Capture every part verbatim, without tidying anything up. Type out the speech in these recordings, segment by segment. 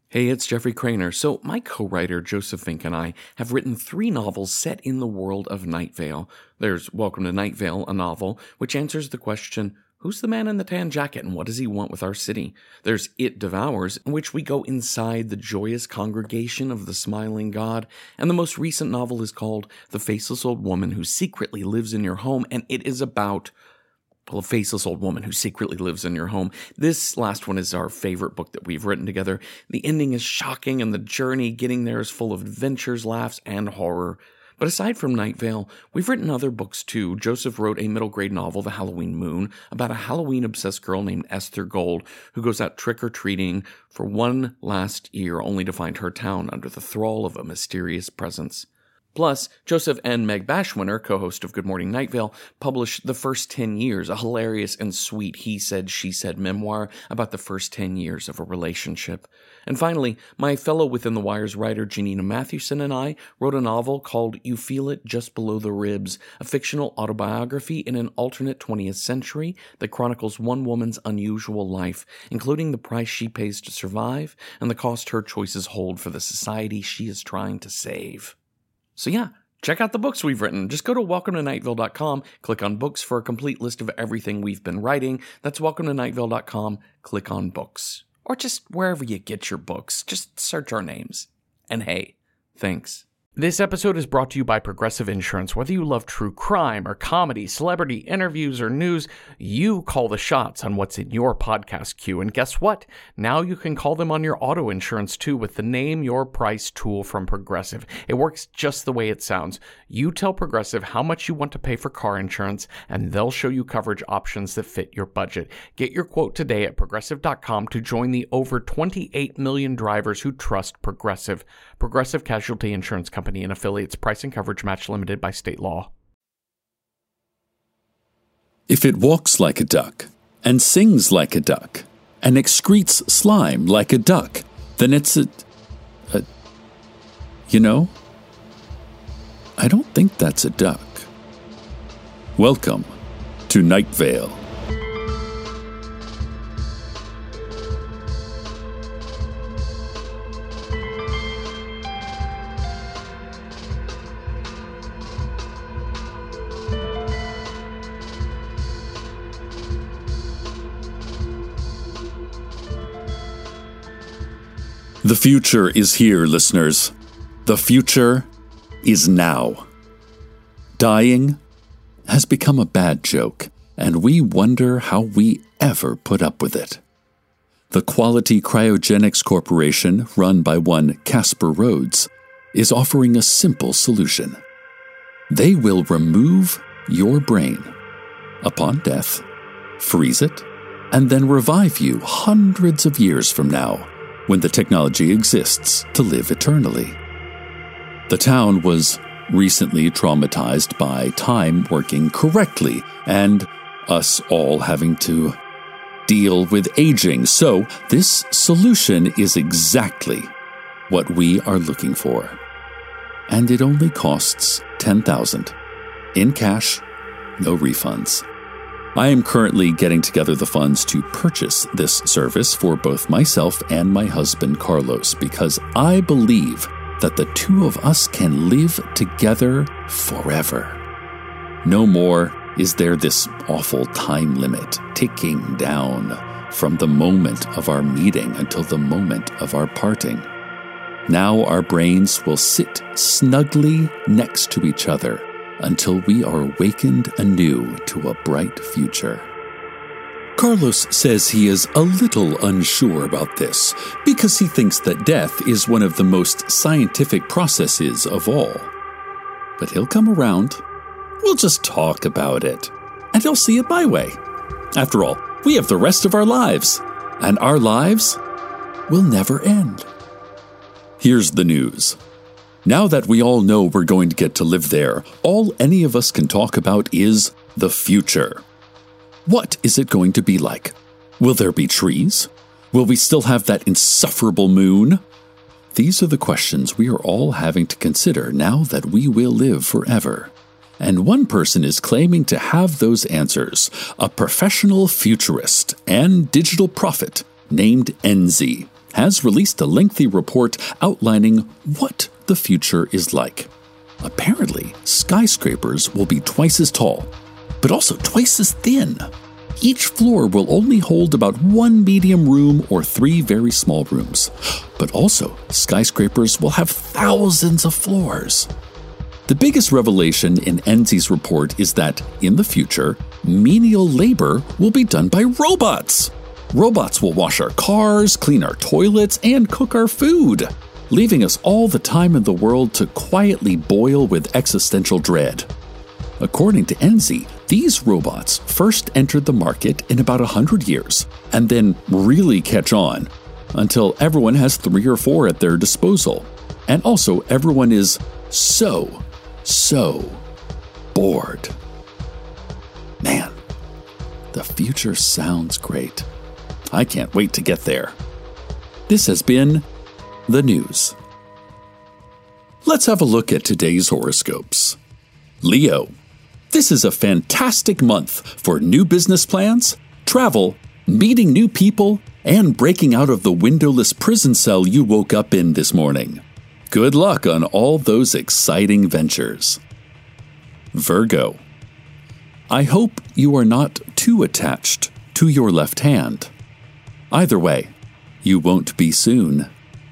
Hey, it's Jeffrey Craner. So, my co-writer Joseph Fink and I have written three novels set in the world of Night Vale. There's Welcome to Night Vale, a novel which answers the question, who's the man in the tan jacket and what does he want with our city? There's It Devours, in which we go inside the joyous congregation of the smiling god. And the most recent novel is called The Faceless Old Woman Who Secretly Lives in Your Home, and it is about Well, a faceless old woman who secretly lives in your home. This last one is our favorite book that we've written together. The ending is shocking, and the journey getting there is full of adventures, laughs, and horror. But aside from Night Vale, we've written other books too. Joseph wrote a middle-grade novel, The Halloween Moon, about a Halloween-obsessed girl named Esther Gold who goes out trick-or-treating for one last year only to find her town under the thrall of a mysterious presence. Plus, Joseph and Meg Bashwinner, co-host of Good Morning Night Vale, published The First Ten Years, a hilarious and sweet he-said, she-said memoir about the first ten years of a relationship. And finally, my fellow Within the Wires writer Janina Mathewson and I wrote a novel called You Feel It Just Below the Ribs, a fictional autobiography in an alternate twentieth century that chronicles one woman's unusual life, including the price she pays to survive and the cost her choices hold for the society she is trying to save. So yeah, check out the books we've written. Just go to welcome to night vale dot com, click on books for a complete list of everything we've been writing. That's welcome to night vale dot com, click on books. Or just wherever you get your books, just search our names. And hey, thanks. This episode is brought to you by Progressive Insurance. Whether you love true crime or comedy, celebrity interviews or news, you call the shots on what's in your podcast queue. And guess what? Now you can call them on your auto insurance too with the Name Your Price tool from Progressive. It works just the way it sounds. You tell Progressive how much you want to pay for car insurance, and they'll show you coverage options that fit your budget. Get your quote today at progressive dot com to join the over twenty-eight million drivers who trust Progressive. Progressive Casualty Insurance Company and affiliates. Price and coverage match limited by state law. If it walks like a duck, and sings like a duck, and excretes slime like a duck, then it's a... a you know, I don't think that's a duck. Welcome to Night Vale. The future is here, listeners. The future is now. Dying has become a bad joke, and we wonder how we ever put up with it. The Quality Cryogenics Corporation, run by one Casper Rhodes, is offering a simple solution. They will remove your brain upon death, freeze it, and then revive you hundreds of years from now, when the technology exists to live eternally. The town was recently traumatized by time working correctly and us all having to deal with aging. So this solution is exactly what we are looking for. And it only costs ten thousand dollars. In cash, no refunds. I am currently getting together the funds to purchase this service for both myself and my husband Carlos because I believe that the two of us can live together forever. No more is there this awful time limit ticking down from the moment of our meeting until the moment of our parting. Now our brains will sit snugly next to each other until we are awakened anew to a bright future. Carlos says he is a little unsure about this because he thinks that death is one of the most scientific processes of all. But he'll come around. We'll just talk about it, and he'll see it my way. After all, we have the rest of our lives, and our lives will never end. Here's the news. Now that we all know we're going to get to live there, all any of us can talk about is the future. What is it going to be like? Will there be trees? Will we still have that insufferable moon? These are the questions we are all having to consider now that we will live forever. And one person is claiming to have those answers, a professional futurist and digital prophet named Enzi. has released a lengthy report outlining what the future is like. Apparently, skyscrapers will be twice as tall, but also twice as thin. Each floor will only hold about one medium room or three very small rooms. But also, skyscrapers will have thousands of floors. The biggest revelation in Enzi's report is that, in the future, menial labor will be done by robots. Robots will wash our cars, clean our toilets, and cook our food, leaving us all the time in the world to quietly boil with existential dread. According to Enzi, these robots first entered the market in about one hundred years, and then really catch on, until everyone has three or four at their disposal. And also, everyone is so, so bored. Man, the future sounds great. I can't wait to get there. This has been the news. Let's have a look at today's horoscopes. Leo. This is a fantastic month for new business plans, travel, meeting new people, and breaking out of the windowless prison cell you woke up in this morning. Good luck on all those exciting ventures. Virgo. I hope you are not too attached to your left hand. Either way, you won't be soon.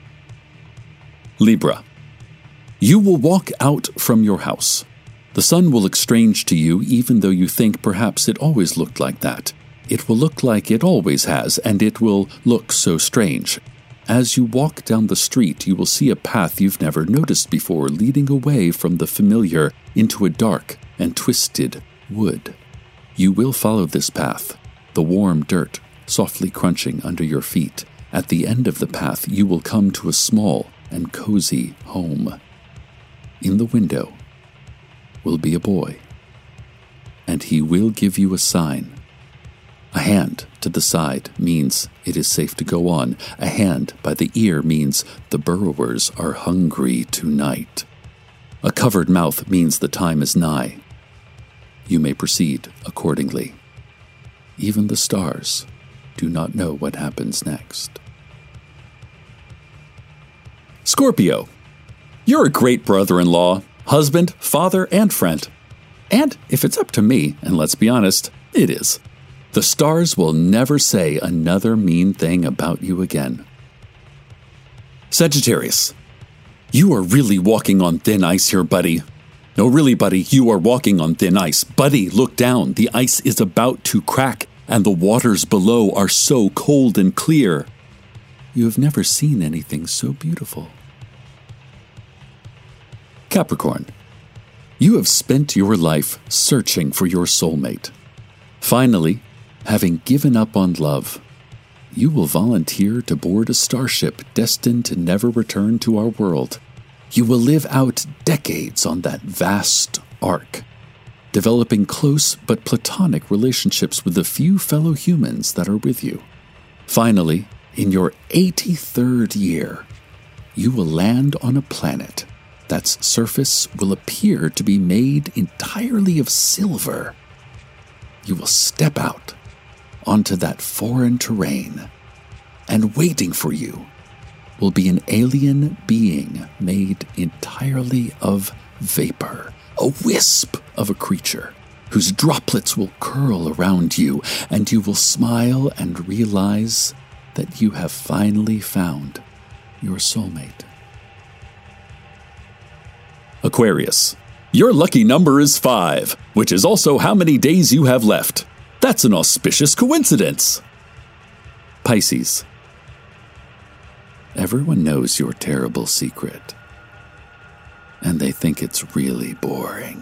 Libra. You will walk out from your house. The sun will look strange to you, even though you think perhaps it always looked like that. It will look like it always has, and it will look so strange. As you walk down the street, you will see a path you've never noticed before, leading away from the familiar into a dark and twisted wood. You will follow this path, the warm dirt softly crunching under your feet. At the end of the path, you will come to a small and cozy home. In the window will be a boy, and he will give you a sign. A hand to the side means it is safe to go on. A hand by the ear means the burrowers are hungry tonight. A covered mouth means the time is nigh. You may proceed accordingly. Even the stars do not know what happens next. Scorpio. You're a great brother-in-law, husband, father, and friend. And if it's up to me, and let's be honest, it is. The stars will never say another mean thing about you again. Sagittarius. You are really walking on thin ice here, buddy. No, really, buddy, you are walking on thin ice. Buddy, look down. The ice is about to crack, and the waters below are so cold and clear. You have never seen anything so beautiful. Capricorn. You have spent your life searching for your soulmate. Finally, having given up on love, you will volunteer to board a starship destined to never return to our world. You will live out decades on that vast ark, developing close but platonic relationships with the few fellow humans that are with you. Finally, in your eighty-third year, you will land on a planet that's surface will appear to be made entirely of silver. You will step out onto that foreign terrain, and waiting for you will be an alien being made entirely of vapor, a wisp of a creature whose droplets will curl around you, and you will smile and realize that you have finally found your soulmate. Aquarius. Your lucky number is five, which is also how many days you have left. That's an auspicious coincidence. Pisces. Everyone knows your terrible secret, and they think it's really boring.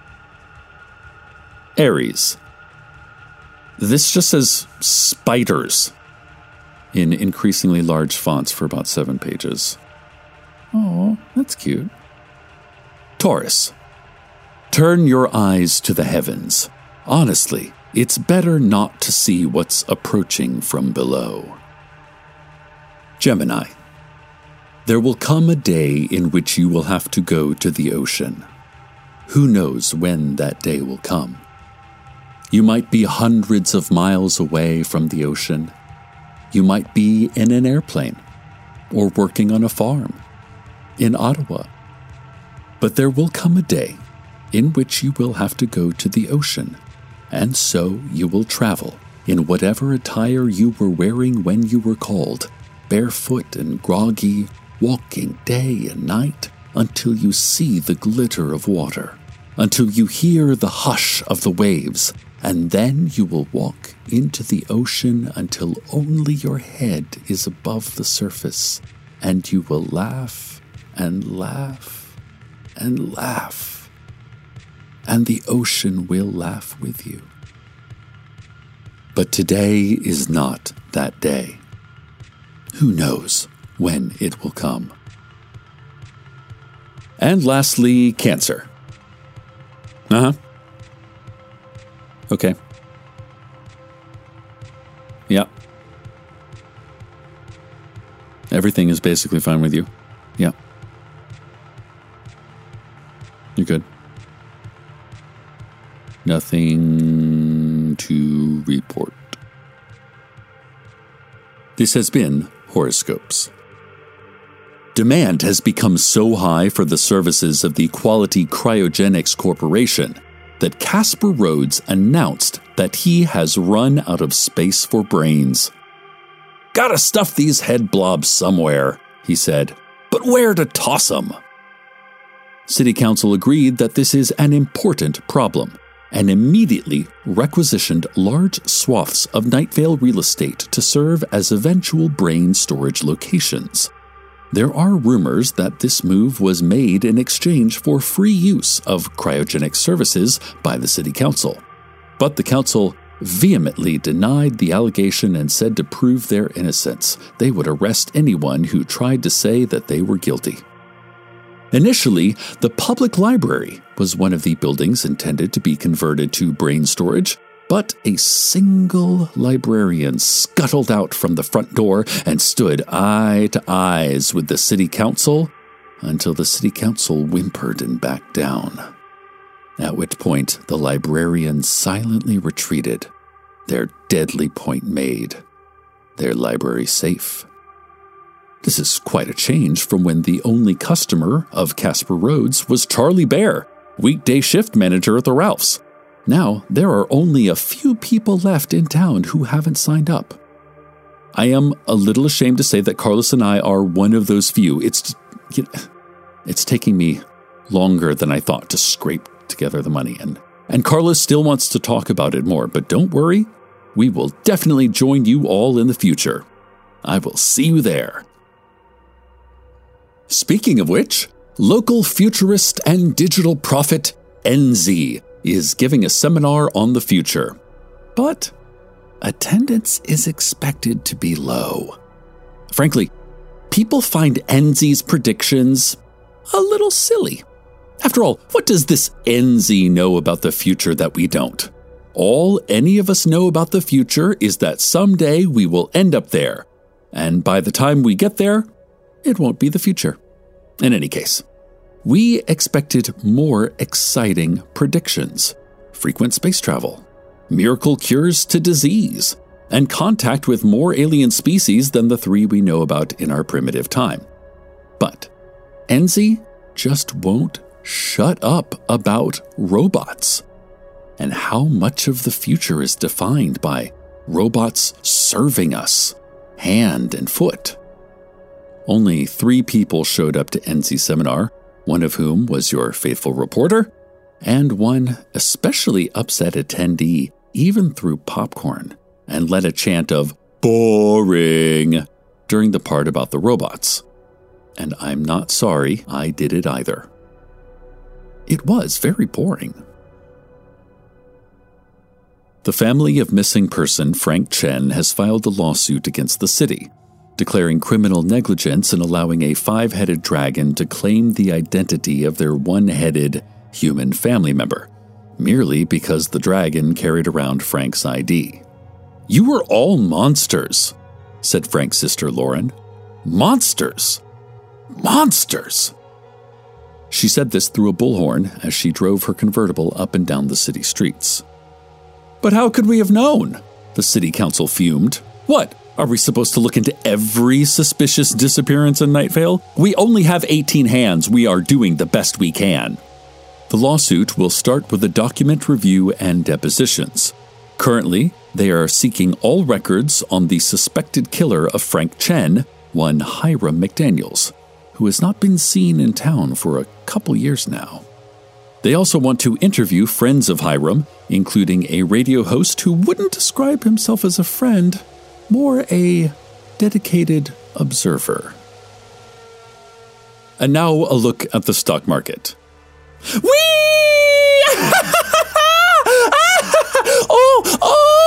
Aries. This just says spiders in increasingly large fonts for about seven pages. Oh, that's cute. Taurus. Turn your eyes to the heavens. Honestly, it's better not to see what's approaching from below. Gemini. There will come a day in which you will have to go to the ocean. Who knows when that day will come? You might be hundreds of miles away from the ocean. You might be in an airplane, or working on a farm in Ottawa. But there will come a day in which you will have to go to the ocean, and so you will travel in whatever attire you were wearing when you were called, barefoot and groggy, walking day and night until you see the glitter of water, until you hear the hush of the waves, and then you will walk into the ocean until only your head is above the surface, and you will laugh and laugh and laugh, and the ocean will laugh with you. But today is not that day. Who knows when it will come? And lastly, cancer. Uh-huh. Okay. Yeah. Everything is basically fine with you. Yeah. You're good. Nothing to report. This has been Horoscopes. Demand has become so high for the services of the Quality Cryogenics Corporation that Casper Rhodes announced that he has run out of space for brains. "Gotta stuff these head blobs somewhere," he said, "but where to toss them?" City Council agreed that this is an important problem and immediately requisitioned large swaths of Night Vale real estate to serve as eventual brain storage locations. There are rumors that this move was made in exchange for free use of cryogenic services by the City Council. But the Council vehemently denied the allegation and said to prove their innocence, they would arrest anyone who tried to say that they were guilty. Initially, the public library was one of the buildings intended to be converted to brain storage, but a single librarian scuttled out from the front door and stood eye to eyes with the City Council until the City Council whimpered and backed down. At which point, the librarian silently retreated, their deadly point made, their library safe. This is quite a change from when the only customer of Casper Rhodes was Charlie Bear, weekday shift manager at the Ralphs. Now, there are only a few people left in town who haven't signed up. I am a little ashamed to say that Carlos and I are one of those few. It's, you know, it's taking me longer than I thought to scrape together the money. And, and Carlos still wants to talk about it more, but don't worry. We will definitely join you all in the future. I will see you there. Speaking of which, local futurist and digital prophet Enzi is giving a seminar on the future. But attendance is expected to be low. Frankly, people find Enzi's predictions a little silly. After all, what does this Enzi know about the future that we don't? All any of us know about the future is that someday we will end up there. And by the time we get there, it won't be the future. In any case, we expected more exciting predictions, frequent space travel, miracle cures to disease, and contact with more alien species than the three we know about in our primitive time. But Enzi just won't shut up about robots and how much of the future is defined by robots serving us, hand and foot. Only three people showed up to Enzi's seminar, one of whom was your faithful reporter, and one especially upset attendee even threw popcorn and led a chant of "boring" during the part about the robots. And I'm not sorry I did it either. It was very boring. The family of missing person Frank Chen has filed a lawsuit against the city, declaring criminal negligence and allowing a five-headed dragon to claim the identity of their one-headed human family member, merely because the dragon carried around Frank's I D. "You were all monsters," said Frank's sister Lauren. "Monsters! Monsters!" She said this through a bullhorn as she drove her convertible up and down the city streets. "But how could we have known?" the city council fumed. "What? Are we supposed to look into every suspicious disappearance in Night Vale? We only have eighteen hands. We are doing the best we can. The lawsuit will start with a document review and depositions. Currently, they are seeking all records on the suspected killer of Frank Chen, one Hiram McDaniels, who has not been seen in town for a couple years now. They also want to interview friends of Hiram, including a radio host who wouldn't describe himself as a friend, more a dedicated observer. And now a look at the stock market. Whee! oh!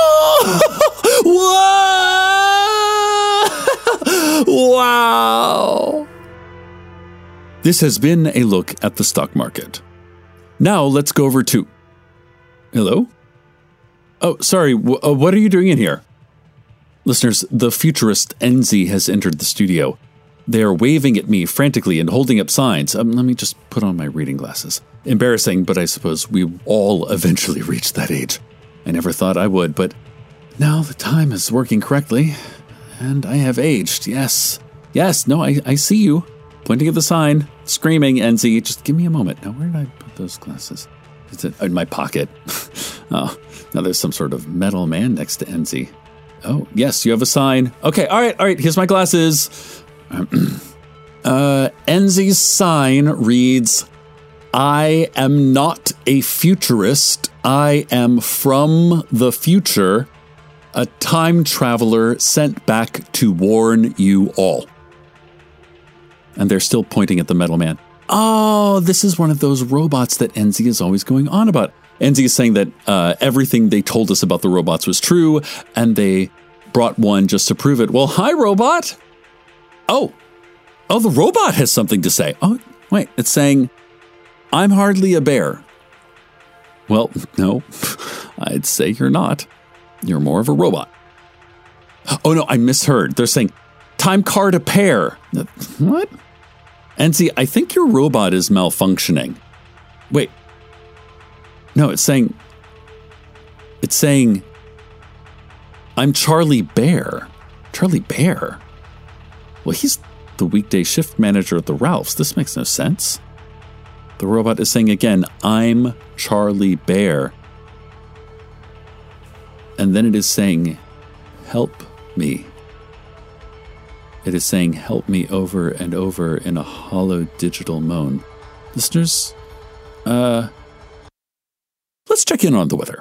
Oh! Whoa! Wow! This has been a look at the stock market. Now let's go over to... Hello? Oh, sorry, w- uh, what are you doing in here? Listeners, the futurist Enzi has entered the studio. They are waving at me frantically and holding up signs. Um, let me just put on my reading glasses. Embarrassing, but I suppose we all eventually reach that age. I never thought I would, but now the time is working correctly. And I have aged, yes. Yes, no, I, I see you. Pointing at the sign, screaming, Enzi, just give me a moment. Now, where did I put those glasses? Is it in my pocket? Oh, now there's some sort of metal man next to Enzi. Oh, yes, you have a sign. Okay, all right, all right, here's my glasses. uh, Enzi's sign reads, I am not a futurist. I am from the future, a time traveler sent back to warn you all. And they're still pointing at the metal man. Oh, this is one of those robots that Enzi is always going on about. Enzi is saying that uh, everything they told us about the robots was true, and they brought one just to prove it. Well, hi, robot. Oh, oh, the robot has something to say. Oh, wait, it's saying, I'm hardly a bear. Well, no, I'd say you're not. You're more of a robot. Oh, no, I misheard. They're saying, time card a pair. What? Enzi, I think your robot is malfunctioning. Wait. No, it's saying, it's saying, I'm Charlie Bear. Charlie Bear? Well, he's the weekday shift manager at the Ralphs. This makes no sense. The robot is saying again, I'm Charlie Bear. And then it is saying, help me. It is saying, help me over and over in a hollow digital moan. Listeners, uh, let's check in on the weather.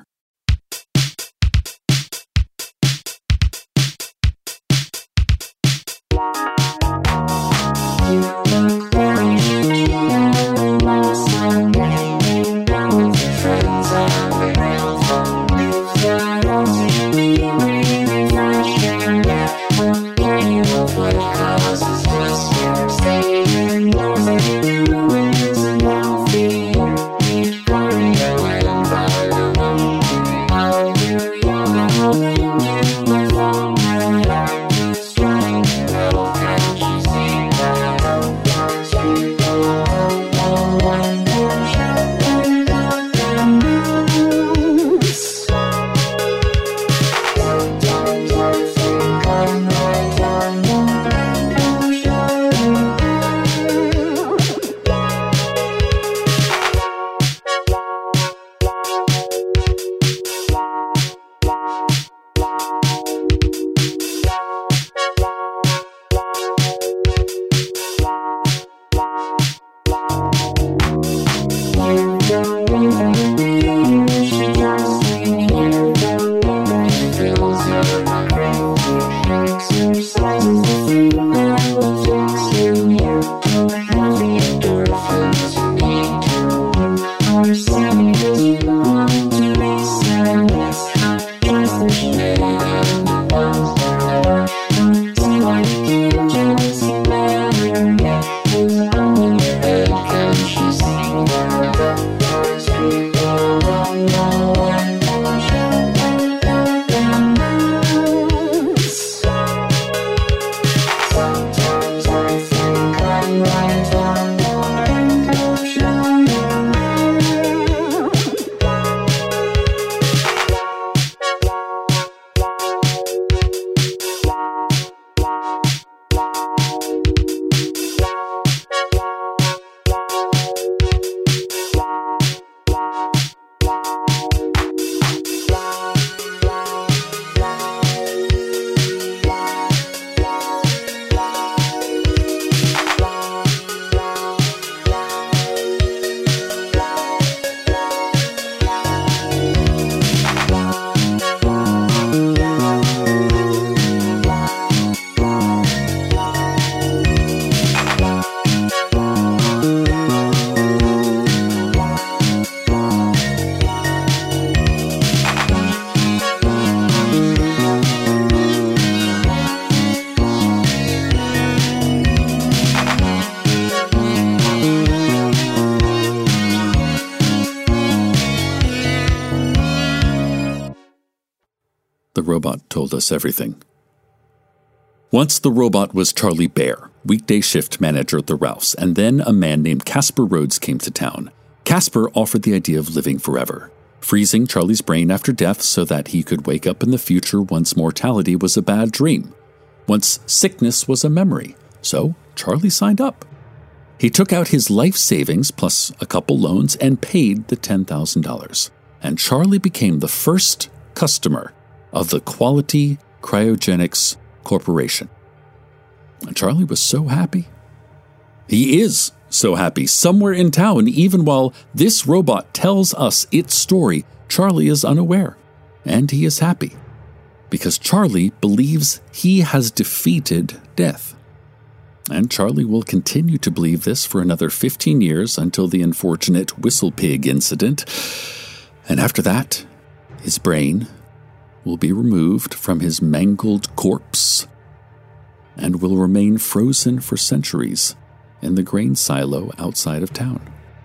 robot told us everything. Once the robot was Charlie Bear, weekday shift manager at the Ralphs, and then a man named Casper Rhodes came to town. Casper offered the idea of living forever, freezing Charlie's brain after death so that he could wake up in the future once mortality was a bad dream, once sickness was a memory. So Charlie signed up. He took out his life savings plus a couple loans and paid the ten thousand dollars. And Charlie became the first customer of the Quality Cryogenics Corporation. And Charlie was so happy. He is so happy. Somewhere in town, even while this robot tells us its story, Charlie is unaware. And he is happy. Because Charlie believes he has defeated death. And Charlie will continue to believe this for another fifteen years until the unfortunate Whistle Pig incident. And after that, his brain will be removed from his mangled corpse and will remain frozen for centuries in the grain silo outside of town.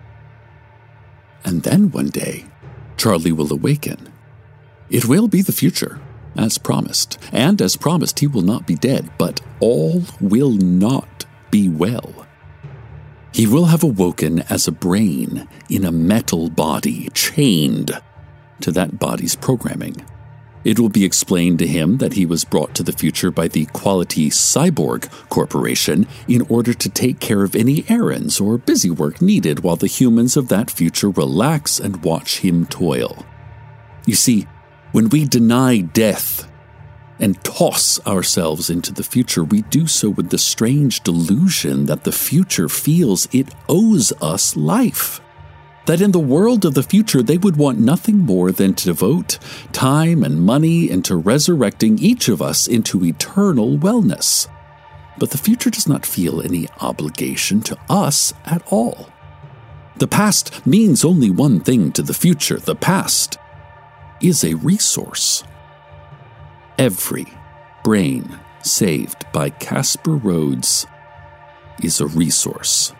And then one day, Charlie will awaken. It will be the future, as promised. And as promised, he will not be dead, but all will not be well. He will have awoken as a brain in a metal body, chained to that body's programming. It will be explained to him that he was brought to the future by the Quality Cyborg Corporation in order to take care of any errands or busy work needed while the humans of that future relax and watch him toil. You see, when we deny death and toss ourselves into the future, we do so with the strange delusion that the future feels it owes us life. That in the world of the future, they would want nothing more than to devote time and money into resurrecting each of us into eternal wellness. But the future does not feel any obligation to us at all. The past means only one thing to the future. The past is a resource. Every brain saved by Casper Rhodes is a resource.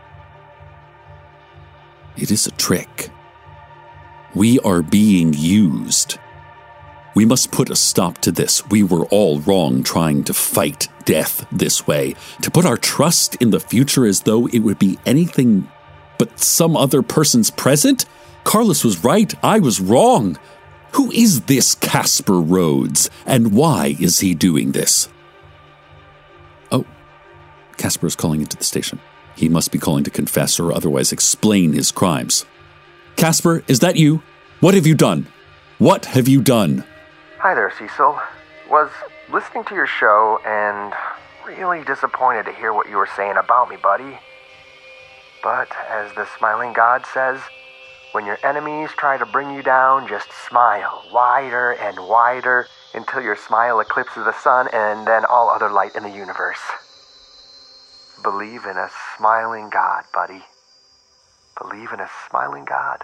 It is a trick. We are being used. We must put a stop to this. We were all wrong trying to fight death this way, to put our trust in the future as though it would be anything but some other person's present. Carlos was right. I was wrong. Who is this Casper Rhodes, and why is he doing this? Oh, Casper is calling into the station. He must be calling to confess or otherwise explain his crimes. Casper, is that you? What have you done? What have you done? Hi there, Cecil. Was listening to your show and really disappointed to hear what you were saying about me, buddy. But as the smiling god says, when your enemies try to bring you down, just smile wider and wider until your smile eclipses the sun and then all other light in the universe. Believe in a smiling God, buddy. Believe in a smiling God.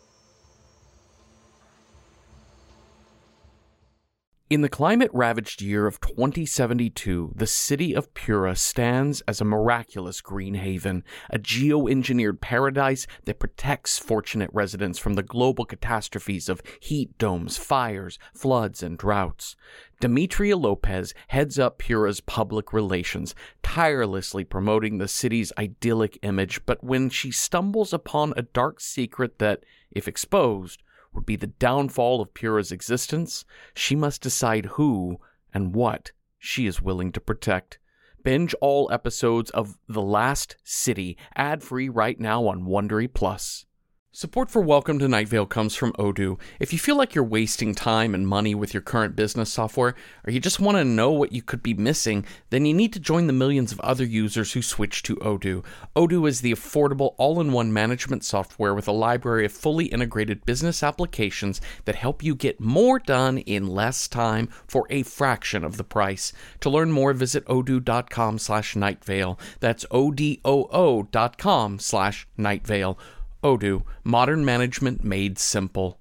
In the climate-ravaged year of twenty seventy-two, the city of Pura stands as a miraculous green haven, a geo-engineered paradise that protects fortunate residents from the global catastrophes of heat domes, fires, floods, and droughts. Demetria Lopez heads up Pura's public relations, tirelessly promoting the city's idyllic image, but when she stumbles upon a dark secret that, if exposed, would be the downfall of Pura's existence, she must decide who and what she is willing to protect. Binge all episodes of The Last City, ad-free right now on Wondery Plus. Support for Welcome to Night Vale comes from Odoo. If you feel like you're wasting time and money with your current business software, or you just want to know what you could be missing, then you need to join the millions of other users who switch to Odoo. Odoo is the affordable all-in-one management software with a library of fully integrated business applications that help you get more done in less time for a fraction of the price. To learn more, visit odoo.com slash nightvale. That's O-D-O-O dot com slash nightvale. Odoo, modern management made simple.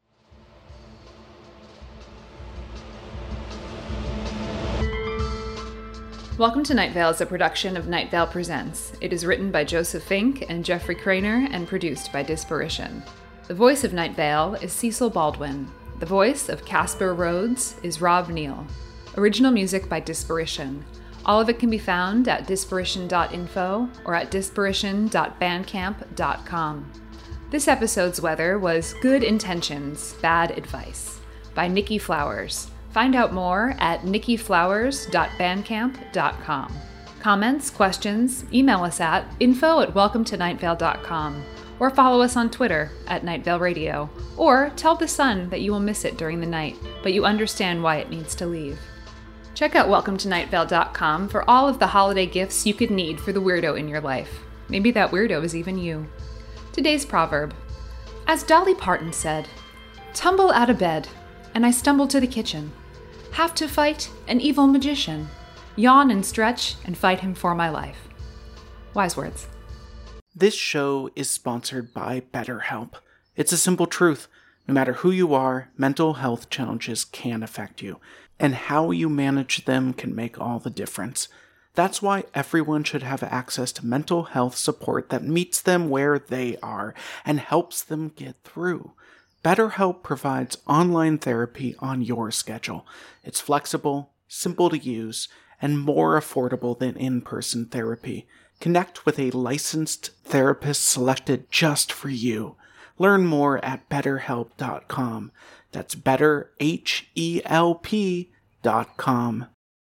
Welcome to Night Vale is a production of Night Vale Presents. It is written by Joseph Fink and Jeffrey Craner and produced by Disparition. The voice of Night Vale is Cecil Baldwin. The voice of Casper Rhodes is Rob Neal. Original music by Disparition. All of it can be found at disparition dot info or at disparition dot bandcamp dot com. This episode's weather was Good Intentions, Bad Advice by Nikki Flowers. Find out more at nikki flowers dot bandcamp dot com. Comments, questions, email us at info at welcome to night vale dot com or follow us on Twitter at Night Vale Radio, or tell the sun that you will miss it during the night, but you understand why it needs to leave. Check out welcome to night vale dot com for all of the holiday gifts you could need for the weirdo in your life. Maybe that weirdo is even you. Today's proverb. As Dolly Parton said, "Tumble out of bed, and I stumble to the kitchen. Have to fight an evil magician. Yawn and stretch and fight him for my life." Wise words. This show is sponsored by BetterHelp. It's a simple truth. No matter who you are, mental health challenges can affect you, and how you manage them can make all the difference. That's why everyone should have access to mental health support that meets them where they are and helps them get through. BetterHelp provides online therapy on your schedule. It's flexible, simple to use, and more affordable than in-person therapy. Connect with a licensed therapist selected just for you. Learn more at better help dot com. That's better, H E L P dot com.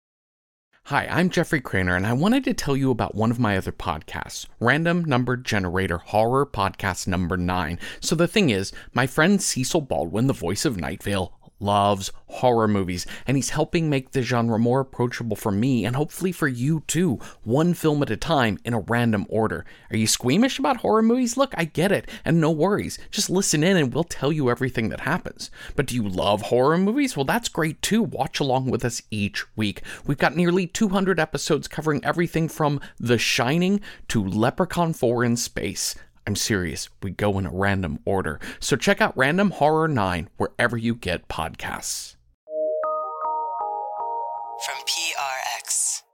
Hi, I'm Jeffrey Craner, and I wanted to tell you about one of my other podcasts, Random Number Generator Horror Podcast Number nine. So the thing is, my friend Cecil Baldwin, the voice of Night Vale, loves horror movies, and he's helping make the genre more approachable for me and hopefully for you too, one film at a time in a random order. Are you squeamish about horror movies? Look, I get it, and no worries. Just listen in and we'll tell you everything that happens. But do you love horror movies? Well, that's great too. Watch along with us each week. We've got nearly two hundred episodes covering everything from The Shining to Leprechaun four in Space. I'm serious, we go in a random order. So check out Random Horror nine wherever you get podcasts. From P R X.